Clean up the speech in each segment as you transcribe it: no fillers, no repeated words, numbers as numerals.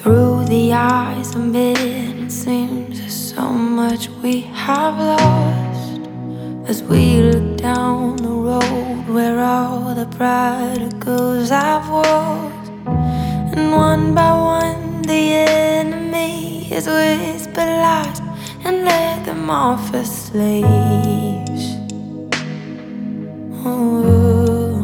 Through the eyes of men, it seems there's so much we have lost. As we look down the road where all the prodigals have walked, and one by one the enemy has whispered lies and led them off as slaves. Oh.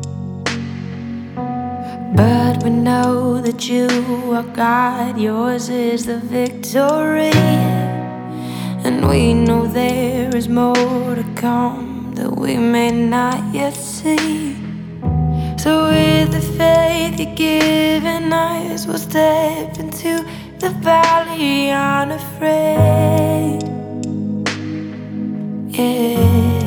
But we know that you are God, yours is the victory. And we know there is more to come that we may not yet see. So with the faith you've given us, we'll step into the valley unafraid. Yeah.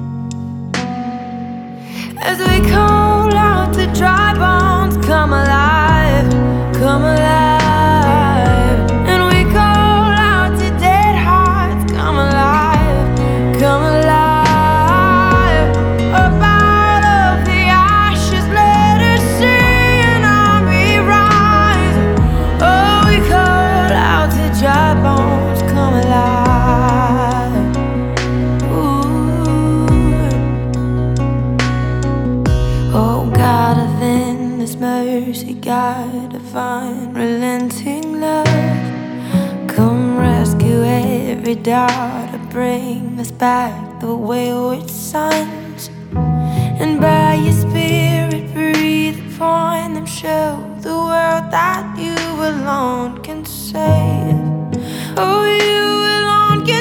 As we call out to dry bones, come alive, come alive. And we call out to dead hearts, come alive, come alive. Up out of the ashes, let us see an army rise. Oh, we call out to dry bones, come alive. Oh, God of endless mercy, God divine, relenting love, come rescue every daughter, bring us back the wayward sons. And by your Spirit breathe upon them, show the world that you alone can save. Oh, you alone can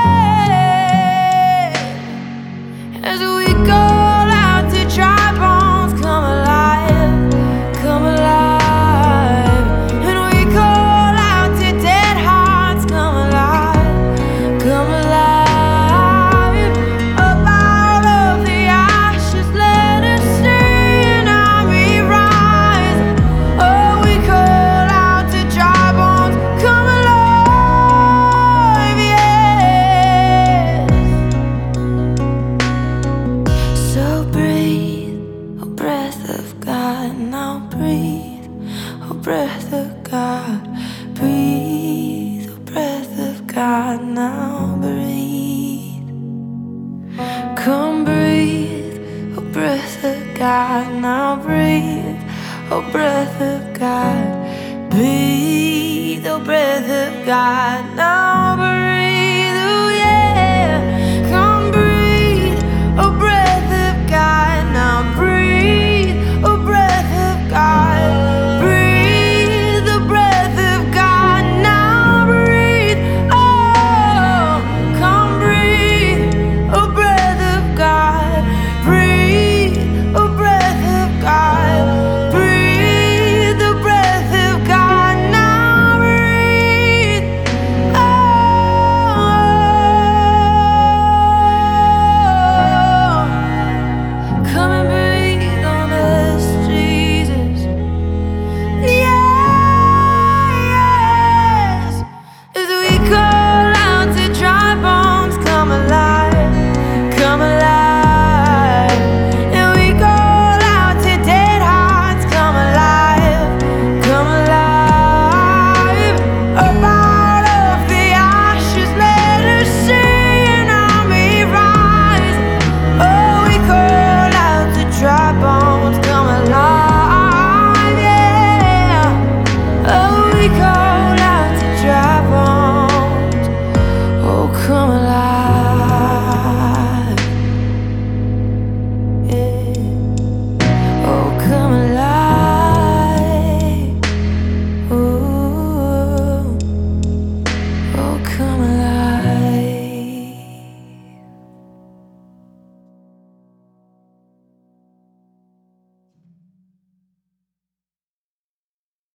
save. As we call out to dry bones, come alive, come alive. And we call out to dead hearts, come alive, come alive. Up out of the ashes, let us see an army rise. Oh, we call out to dry bones, come alive, yes. So breathe, oh breath of God, now breathe, oh breath of God, breathe, oh breath of God, now breathe. Come breathe, oh breath of God, now breathe, oh breath of God, breathe, oh breath of God, now breathe.